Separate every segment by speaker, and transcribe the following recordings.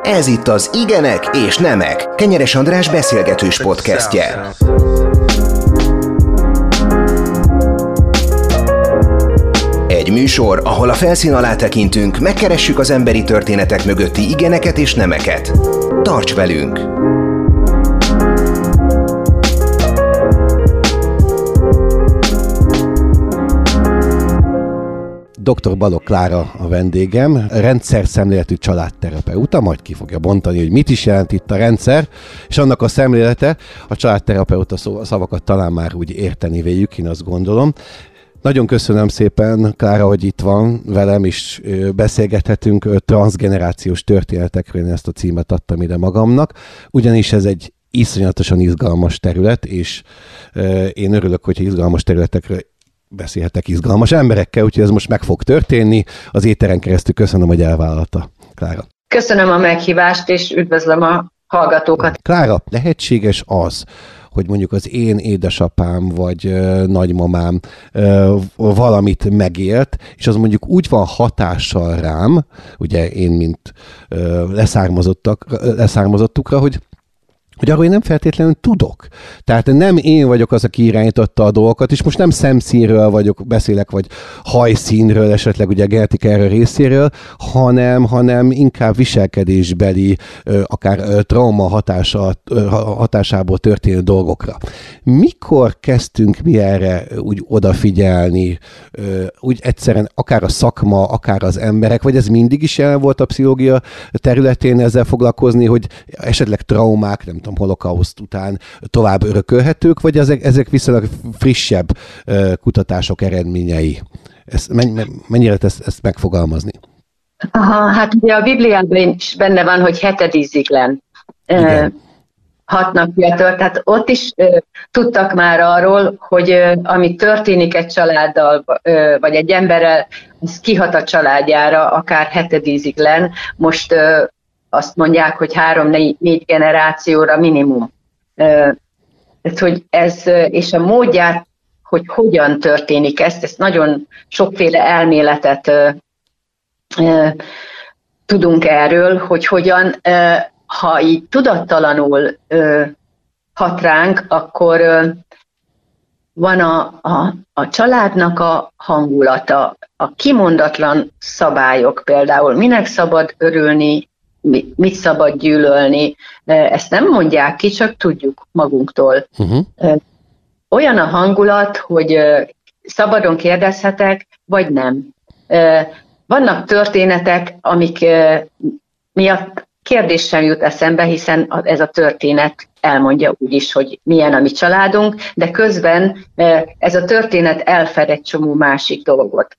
Speaker 1: Ez itt az Igenek és Nemek, Kenyeres András beszélgetős podcastje. Egy műsor, ahol a felszín alá tekintünk, megkeressük az emberi történetek mögötti igeneket és nemeket. Tarts velünk!
Speaker 2: Dr. Balogh Klára a vendégem, rendszerszemléletű családterapeuta, majd ki fogja bontani, hogy mit is jelent itt a rendszer, és annak a szemlélete, a családterapeuta szavakat talán már úgy érteni véljük, én azt gondolom. Nagyon köszönöm szépen, Klára, hogy itt van velem, és beszélgethetünk transzgenerációs történetekről, én ezt a címet adtam ide magamnak, ugyanis ez egy iszonyatosan izgalmas terület, és én örülök, hogyha izgalmas területekről beszélhetek izgalmas emberekkel, úgyhogy ez most meg fog történni. Az éteren keresztül köszönöm, hogy elvállalta, Klára.
Speaker 3: Köszönöm a meghívást, és üdvözlöm a hallgatókat.
Speaker 2: Klára, lehetséges az, hogy mondjuk az én édesapám vagy nagymamám valamit megélt, és az mondjuk úgy van hatással rám, ugye én, mint leszármazottukra, hogy arról én nem feltétlenül tudok. Tehát nem én vagyok az, aki irányította a dolgokat, és most nem szemszínről beszélek, vagy hajszínről, esetleg ugye a genetika erről részéről, hanem inkább viselkedésbeli, akár trauma hatásából történő dolgokra. Mikor kezdtünk mi erre úgy odafigyelni, úgy egyszerűen akár a szakma, akár az emberek, vagy ez mindig is jelen volt a pszichológia területén ezzel foglalkozni, hogy esetleg traumák, nem tudom, holokauszt után tovább örökölhetők, vagy ezek viszonylag frissebb kutatások eredményei? Mennyire ezt megfogalmazni?
Speaker 3: Aha, hát ugye a Bibliában is benne van, hogy 7. íziglen 6 napja tört, tehát ott is tudtak már arról, hogy ami történik egy családdal, vagy egy emberrel, az kihat a családjára, akár 7. íziglen. Most azt mondják, hogy 3-4 generációra minimum. Tehát, hogy ez, és a módját, hogy hogyan történik ezt nagyon sokféle elméletet tudunk erről, hogy hogyan, ha így tudattalanul hat ránk, akkor van a családnak a hangulata, a kimondatlan szabályok például, minek szabad örülni, mit szabad gyűlölni, ezt nem mondják ki, csak tudjuk magunktól. Olyan a hangulat, hogy szabadon kérdezhetek, vagy nem. Vannak történetek, amik miatt kérdés sem jut eszembe, hiszen ez a történet elmondja úgyis, hogy milyen a mi családunk, de közben ez a történet elfed egy csomó másik dolgot,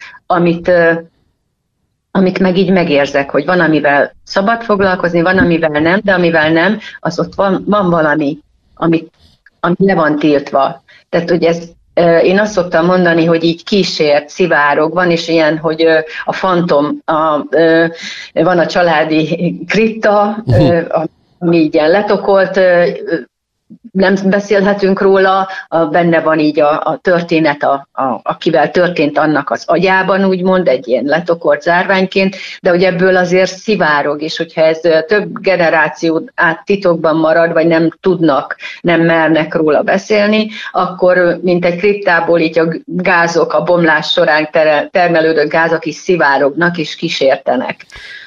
Speaker 3: amit meg így megérzek, hogy van, amivel szabad foglalkozni, van, amivel nem, de amivel nem, az ott van valami, ami le van tiltva. Tehát, hogy én azt szoktam mondani, hogy így kísért, szivárog, van is ilyen, hogy a fantom, van a családi kripta, ami így ilyen letokolt, nem beszélhetünk róla, benne van így a történet, akivel történt annak az agyában, úgymond, egy ilyen letokolt zárványként, de hogy ebből azért szivárog, és hogyha ez több generáció át titokban marad, vagy nem tudnak, nem mernek róla beszélni, akkor mint egy kriptából így a gázok, a bomlás során termelődő gázok is szivárognak, és kísértenek.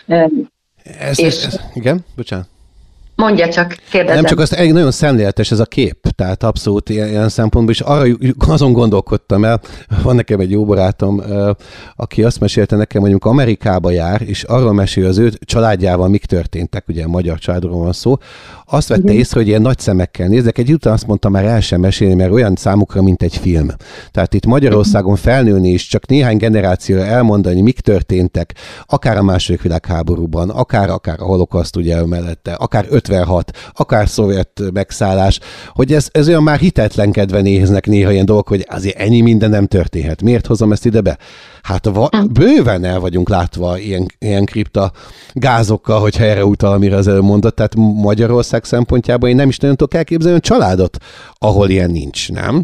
Speaker 2: Igen, bocsánat.
Speaker 3: Mondja csak, kérdezem.
Speaker 2: Nem csak azt, nagyon szemléletes ez a kép, tehát abszolút ilyen szempontból, és azon gondolkodtam el, van nekem egy jó barátom, aki azt mesélte nekem, hogy amikor Amerikába jár, és arról mesél, az ő családjával mik történtek, ugye a magyar családról van szó, azt vette észre, hogy ilyen nagy szemekkel nézek, egy után azt mondta, már el sem mesélni, mert olyan számukra, mint egy film. Tehát itt Magyarországon felnőni is, csak néhány generációra elmondani, mik történtek, akár a II. Világháborúban, akár a holokauszt ugye mellette, akár 56, akár szovjet megszállás, hogy ez olyan már hitetlenkedve néznek néha ilyen dolgok, hogy azért ennyi minden nem történhet. Miért hozom ezt ide be? Hát bőven el vagyunk látva ilyen kripta gázokkal, hogyha erre utal, amire az előbb mondott. Tehát Magyarország szempontjából én nem is nagyon tudok elképzelni a családot, ahol ilyen nincs, nem?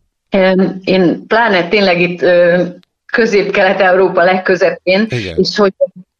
Speaker 3: Én pláne tényleg itt Közép-Kelet-Európa legközepén, és hogy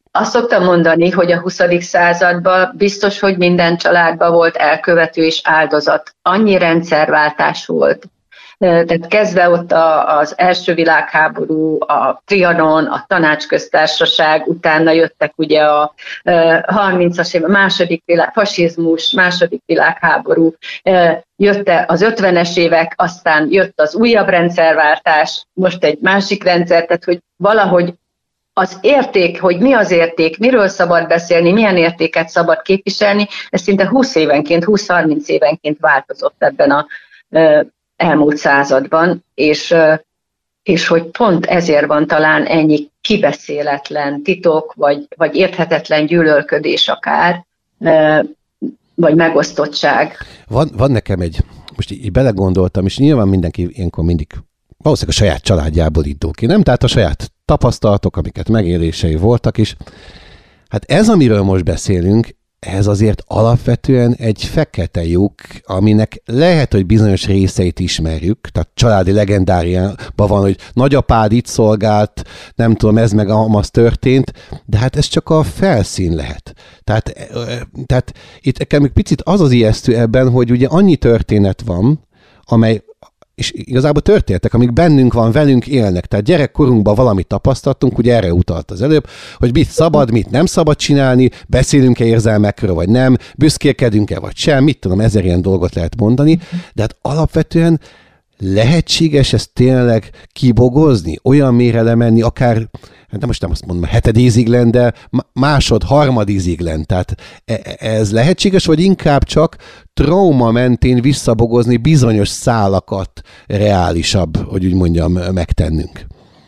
Speaker 3: azt szoktam mondani, hogy a 20. században biztos, hogy minden családban volt elkövető és áldozat. Annyi rendszerváltás volt. Tehát kezdve ott az első világháború, a Trianon, a Tanácsköztársaság, utána jöttek ugye a 30-as évek, fasizmus, második világháború, jött az 50-es évek, aztán jött az újabb rendszerváltás, most egy másik rendszer, tehát hogy valahogy az érték, hogy mi az érték, miről szabad beszélni, milyen értéket szabad képviselni, ez szinte 20 évenként, 20-30 évenként változott ebben a elmúlt században, és hogy pont ezért van talán ennyi kibeszéletlen titok, vagy érthetetlen gyűlölködés akár, vagy megosztottság.
Speaker 2: Van nekem most így belegondoltam, és nyilván mindenki ilyenkor mindig valószínűleg a saját családjából indul ki, nem? Tehát a saját tapasztalatok, amiket megélései voltak is. Hát ez, amiről most beszélünk, ez azért alapvetően egy fekete lyuk, aminek lehet, hogy bizonyos részeit ismerjük, tehát családi legendáriában van, hogy nagyapád itt szolgált, nem tudom, ez meg az történt, de hát ez csak a felszín lehet. Tehát itt nekem egy picit az ijesztő ebben, hogy ugye annyi történet van, amely és igazából történetek, amik bennünk van, velünk élnek. Tehát gyerekkorunkban valamit tapasztaltunk, ugye erre utalt az előbb, hogy mit szabad, mit nem szabad csinálni, beszélünk-e érzelmekről, vagy nem, büszkélkedünk-e, vagy sem, mit tudom, 1000 ilyen dolgot lehet mondani, de hát alapvetően lehetséges ezt tényleg kibogozni, olyan mélyre lemenni, akár, hát most nem azt mondom, 7. íziglen, de harmad íziglen. Tehát ez lehetséges, vagy inkább csak trauma mentén visszabogozni bizonyos szálakat reálisabb, hogy úgy mondjam, megtennünk?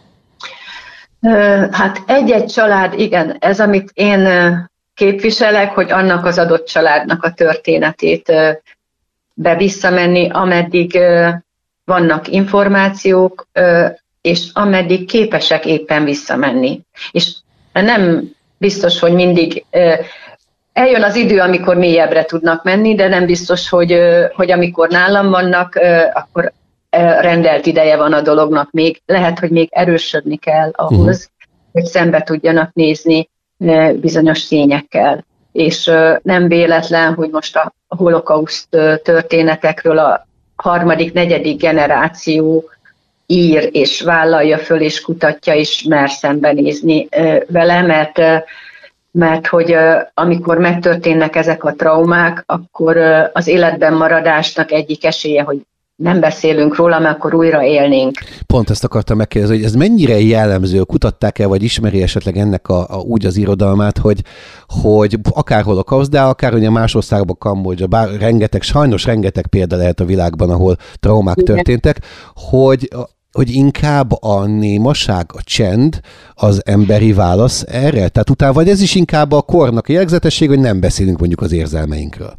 Speaker 3: Hát egy-egy család, igen, ez amit én képviselek, hogy annak az adott családnak a történetét visszamenni, ameddig vannak információk, és ameddig képesek éppen visszamenni. És nem biztos, hogy mindig eljön az idő, amikor mélyebbre tudnak menni, de nem biztos, hogy amikor nálam vannak, akkor rendelt ideje van a dolognak még. Lehet, hogy még erősödni kell ahhoz, hogy szembe tudjanak nézni bizonyos tényekkel. És nem véletlen, hogy most a holokauszt történetekről a harmadik, negyedik generáció ír és vállalja föl és kutatja és mer szembenézni vele, mert hogy amikor megtörténnek ezek a traumák, akkor az életben maradásnak egyik esélye, hogy nem beszélünk róla, mert akkor újra élnénk.
Speaker 2: Pont ezt akartam megkérdezni, hogy ez mennyire jellemző, kutatták-e, vagy ismeri esetleg ennek úgy az irodalmát, hogy akár holokauszt, de akár ugye más országban, Kambodzsa, bár sajnos rengeteg példa lehet a világban, ahol traumák történtek, hogy inkább a némaság, a csend az emberi válasz erre? Tehát utána, vagy ez is inkább a kornak a jellegzetesség, hogy nem beszélünk mondjuk az érzelmeinkről?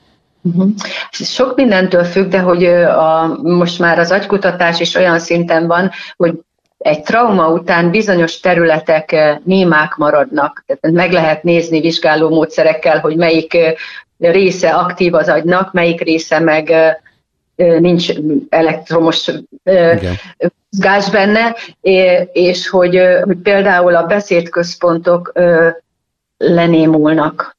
Speaker 3: Sok mindentől függ, de hogy most már az agykutatás is olyan szinten van, hogy egy trauma után bizonyos területek némák maradnak. Tehát meg lehet nézni vizsgáló módszerekkel, hogy melyik része aktív az agynak, melyik része meg nincs elektromos mozgás benne, és hogy például a beszédközpontok lenémulnak.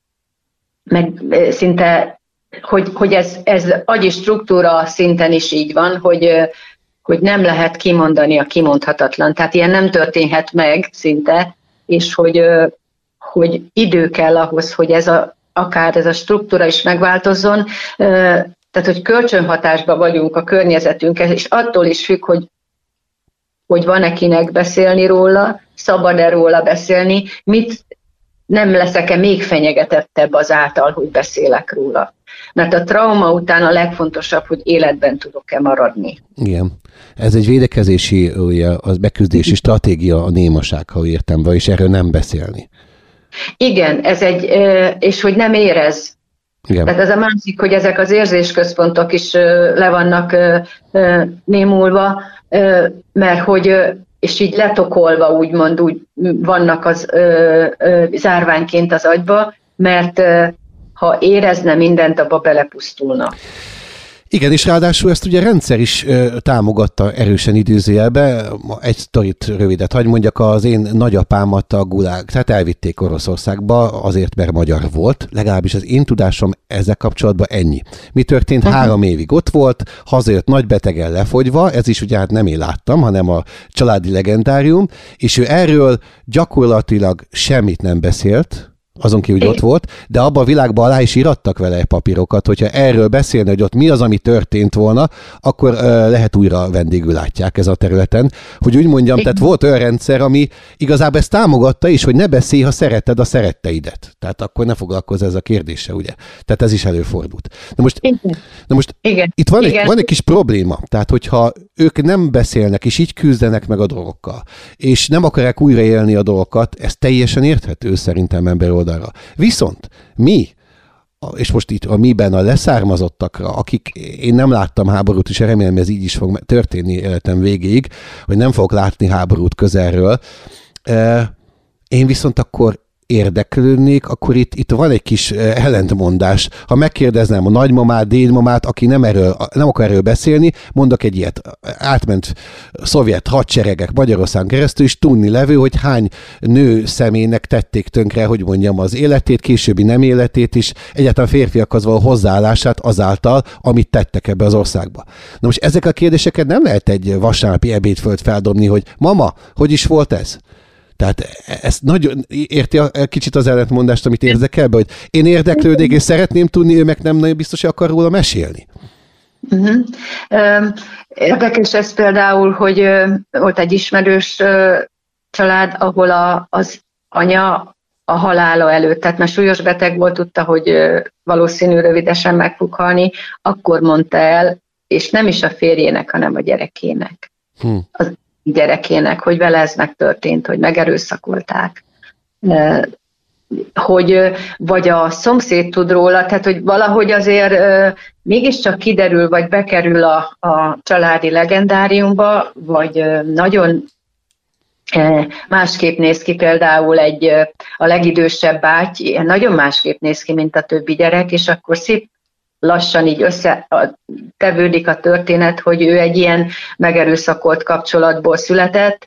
Speaker 3: Meg szinte hogy ez agyi struktúra szinten is így van, hogy nem lehet kimondani a kimondhatatlan. Tehát ilyen nem történhet meg szinte, és hogy idő kell ahhoz, hogy akár ez a struktúra is megváltozzon. Tehát, hogy kölcsönhatásban vagyunk a környezetünkkel, és attól is függ, hogy van-e kinek beszélni róla, szabad-e róla beszélni, nem leszek-e még fenyegetettebb azáltal, hogy beszélek róla. Mert a trauma után a legfontosabb, hogy életben tudok-e maradni.
Speaker 2: Igen. Ez egy védekezési, ugye, az beküzdési stratégia a némaság, ha értem, és erről nem beszélni.
Speaker 3: Igen, és hogy nem érez. Igen. Tehát ez a másik, hogy ezek az érzésközpontok is le vannak némulva, mert hogy és így letokolva úgymond úgy vannak az zárványként az agyba, mert ha érezne mindent, abba belepusztulna.
Speaker 2: Igen, és ráadásul ezt ugye a rendszer is támogatta erősen idézőjelbe. Egy sztorit rövidet hagy mondjak, az én nagyapámat a gulág, tehát elvitték Oroszországba azért, mert magyar volt, legalábbis az én tudásom ezzel kapcsolatban ennyi. Mi történt? 3 évig ott volt, hazajött nagybetegen lefogyva, ez is ugye hát nem én láttam, hanem a családi legendárium, és ő erről gyakorlatilag semmit nem beszélt, azon kívül, hogy ott volt, de abban a világban alá is írattak vele papírokat, hogyha erről beszélne, hogy ott mi az, ami történt volna, akkor lehet újra vendégül látják ez a területen. Hogy úgy mondjam, tehát volt olyan rendszer, ami igazából ezt támogatta is, hogy ne beszélj, ha szeretted a szeretteidet. Tehát akkor ne foglalkozz ez a kérdése, ugye? Tehát ez is előfordult. Na most itt van egy kis probléma. Tehát, hogyha ők nem beszélnek, és így küzdenek meg a dolgokkal, és nem akarják újraélni a dolgokat, ez teljesen érthető szerintem ember oldalra. Viszont mi, és most itt a miben a leszármazottakra, akik én nem láttam háborút, és remélem, ez így is fog történni életem végéig, hogy nem fogok látni háborút közelről, én viszont akkor érdeklődnék, akkor itt van egy kis ellentmondás. Ha megkérdezném a nagymamát, dédmamát, aki nem akar erről beszélni, mondok egy ilyet. Átment szovjet hadseregek Magyarországon keresztül, és tudni levő, hogy hány nő személynek tették tönkre, hogy mondjam, az életét, későbbi nem életét is, egyáltalán férfiakhoz való hozzáállását azáltal, amit tettek ebbe az országba. Na most ezek a kérdéseket nem lehet egy vasárnapi ebédföld feldobni, hogy mama, hogy is volt ez? Tehát ezt nagyon érti kicsit az ellentmondást, amit érzek ebbe, hogy én érdeklődnék, és szeretném tudni, ő meg nem nagyon biztos, hogy akar róla mesélni.
Speaker 3: Érdekes ez például, hogy volt egy ismerős család, ahol az anya a halála előtt, tehát már súlyos beteg volt, tudta, hogy valószínű rövidesen meg fog halni, akkor mondta el, és nem is a férjének, hanem a gyerekének. Az gyerekének, hogy vele ez megtörtént, hogy megerőszakolták, hogy vagy a szomszéd tud róla, tehát hogy valahogy azért mégiscsak kiderül, vagy bekerül a családi legendáriumba, vagy nagyon másképp néz ki például a legidősebb báty, nagyon másképp néz ki, mint a többi gyerek, és akkor szép lassan így összetevődik a történet, hogy ő egy ilyen megerőszakolt kapcsolatból született,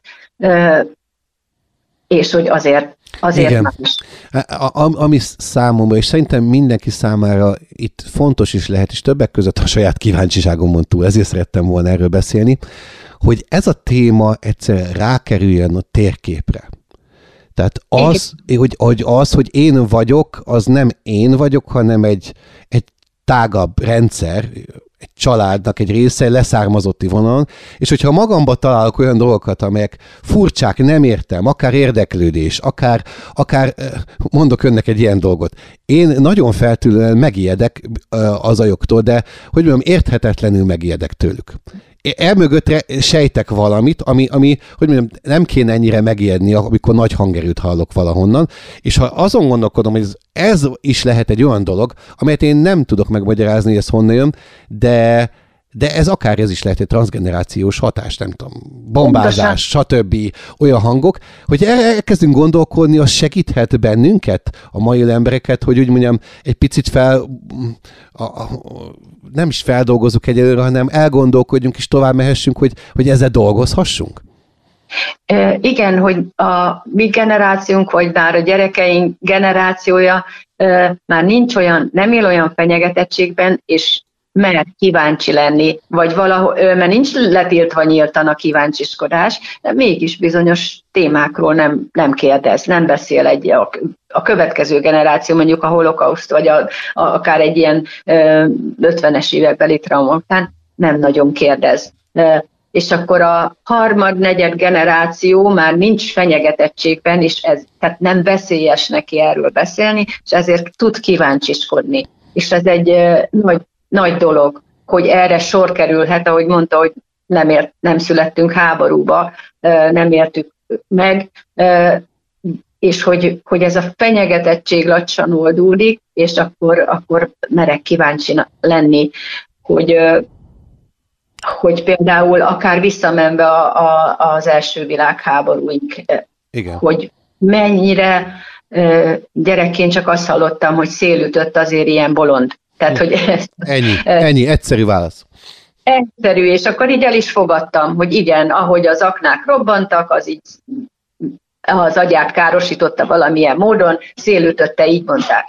Speaker 3: és hogy azért más.
Speaker 2: Ami számomra, és szerintem mindenki számára itt fontos is lehet, és többek között a saját kíváncsiságomon túl, ezért szerettem volna erről beszélni, hogy ez a téma egyszer rákerüljön a térképre. Tehát hogy én vagyok, az nem én vagyok, hanem egy tágabb rendszer, egy családnak egy része, leszármazotti vonalon, és hogyha magamba találok olyan dolgokat, amelyek furcsák, nem értem, akár érdeklődés, akár mondok önnek egy ilyen dolgot. Én nagyon feltűnően megijedek az ajoktól, de hogy mondjam, érthetetlenül megijedek tőlük. Elmögöttre sejtek valamit, ami, hogy mondjam, nem kéne ennyire megijedni, amikor nagy hangerőt hallok valahonnan, és ha azon gondolkodom, hogy ez is lehet egy olyan dolog, amelyet én nem tudok megmagyarázni, hogy ez honnan jön, de ez akár ez is lehet egy transzgenerációs hatás, nem tudom, bombázás, stb. Olyan hangok, hogy elkezdünk gondolkodni, az segíthet bennünket, a mai embereket, hogy úgy mondjam, egy picit nem is feldolgozzuk egyelőre, hanem elgondolkodjunk és tovább mehessünk, hogy ezzel dolgozhassunk?
Speaker 3: Igen, hogy a mi generációnk, vagy már a gyerekeink generációja már nem él olyan fenyegetettségben, és mer kíváncsi lenni, vagy valahol, mert nincs letiltva nyíltan a kíváncsiskodás, de mégis bizonyos témákról nem kérdez, nem beszél a következő generáció, mondjuk a holokauszt, vagy akár egy ilyen 50-es évekbeli trauma után nem nagyon kérdez. És akkor a harmad-negyed generáció már nincs fenyegetettségben, és tehát nem veszélyes neki erről beszélni, és ezért tud kíváncsiskodni. És ez egy nagy dolog, hogy erre sor kerülhet, ahogy mondta, hogy nem születtünk háborúba, nem értük meg, és hogy ez a fenyegetettség lassan oldódik, és akkor merek kíváncsi lenni, hogy például akár visszamenve az első világháborúig, hogy mennyire gyerekként csak azt hallottam, hogy szél ütött, azért ilyen bolond Tehát, hogy
Speaker 2: Ennyi, egyszerű válasz.
Speaker 3: Egyszerű, és akkor így el is fogadtam, hogy igen, ahogy az aknák robbantak, az így az agyát károsította valamilyen módon, szélütötte, így mondták.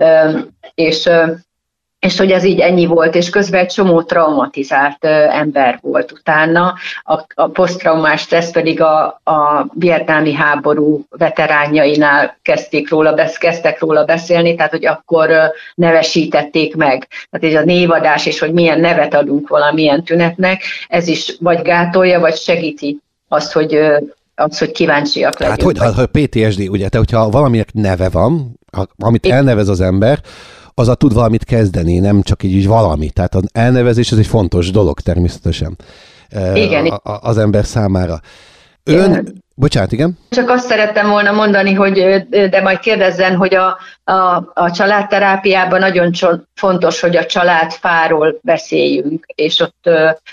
Speaker 3: És hogy ez így ennyi volt, és közben egy csomó traumatizált ember volt utána. A posztraumás stressz pedig a vietnámi háború veteránjainál kezdtek róla beszélni, tehát hogy akkor nevesítették meg. Tehát ez a névadás, és hogy milyen nevet adunk valamilyen tünetnek, ez is vagy gátolja, vagy segíti azt, hogy kíváncsiak legyünk.
Speaker 2: Hát hogy PTSD, ugye, te hogyha valaminek neve van, amit elnevez az ember, azzal tud valamit kezdeni, nem csak így valami. Tehát az elnevezés ez egy fontos dolog természetesen. Igen. Az ember számára. Bocsánat, igen?
Speaker 3: Csak azt szerettem volna mondani, de majd kérdezzen, hogy a családterápiában nagyon fontos, hogy a családfáról beszéljünk, és ott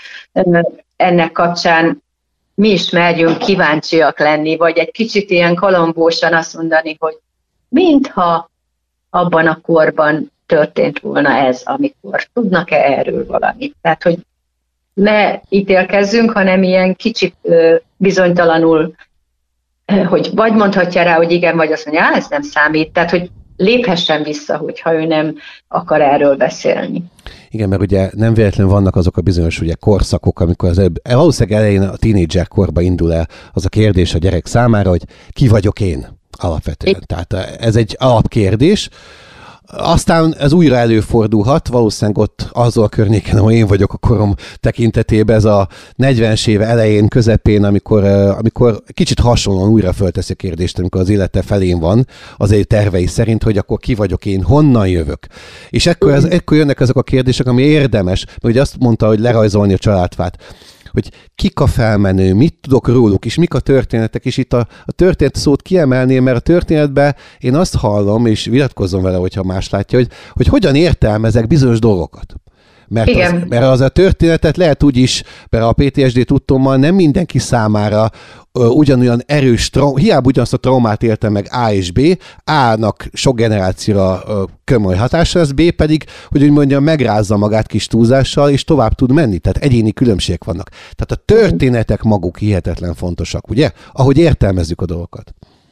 Speaker 3: ennek kapcsán mi is merjünk kíváncsiak lenni, vagy egy kicsit ilyen kalambósan azt mondani, hogy mintha abban a korban történt volna ez, amikor tudnak-e erről valamit. Tehát, hogy ne ítélkezzünk, hanem ilyen kicsit bizonytalanul, hogy vagy mondhatja rá, hogy igen, vagy azt mondja, ez nem számít. Tehát, hogy léphessen vissza, hogyha ő nem akar erről beszélni.
Speaker 2: Igen, mert ugye nem véletlenül vannak azok a bizonyos ugye, korszakok, amikor valószínűleg elején a tínédzser korba indul el az a kérdés a gyerek számára, hogy ki vagyok én alapvetően. Tehát ez egy alapkérdés. Aztán ez újra előfordulhat, valószínűleg ott azon a környéken, ahol én vagyok a korom tekintetében, ez a 40-es éve elején, közepén, amikor kicsit hasonlóan újra fölteszi a kérdést, amikor az élete felén van, az ő tervei szerint, hogy akkor ki vagyok én, honnan jövök. És ekkor jönnek ezek a kérdések, ami érdemes, mert ugye azt mondta, hogy lerajzolni a családfát, hogy kik a felmenő, mit tudok róluk, és mik a történetek, és itt a történet szót kiemelném, mert a történetben én azt hallom, és vitatkozom vele, hogyha más látja, hogy hogyan értelmezek bizonyos dolgokat. Mert az a történetet lehet úgy is, mert a PTSD tudtommal nem mindenki számára ugyanolyan erős, hiába ugyanazt a traumát élte meg A és B, A-nak sok generációra komoly hatása lesz, B pedig, hogy úgy mondjam, megrázza magát kis túlzással, és tovább tud menni. Tehát egyéni különbségek vannak. Tehát a történetek maguk hihetetlen fontosak, ugye? Ahogy értelmezzük a dolgokat.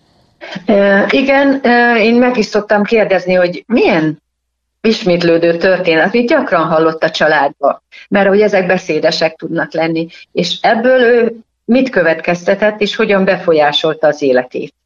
Speaker 3: Igen, én meg is szoktam kérdezni, hogy milyen ismétlődő történet, amit gyakran hallott a családba, mert hogy ezek beszédesek tudnak lenni, és ebből ő mit következtetett, és hogyan befolyásolta az életét.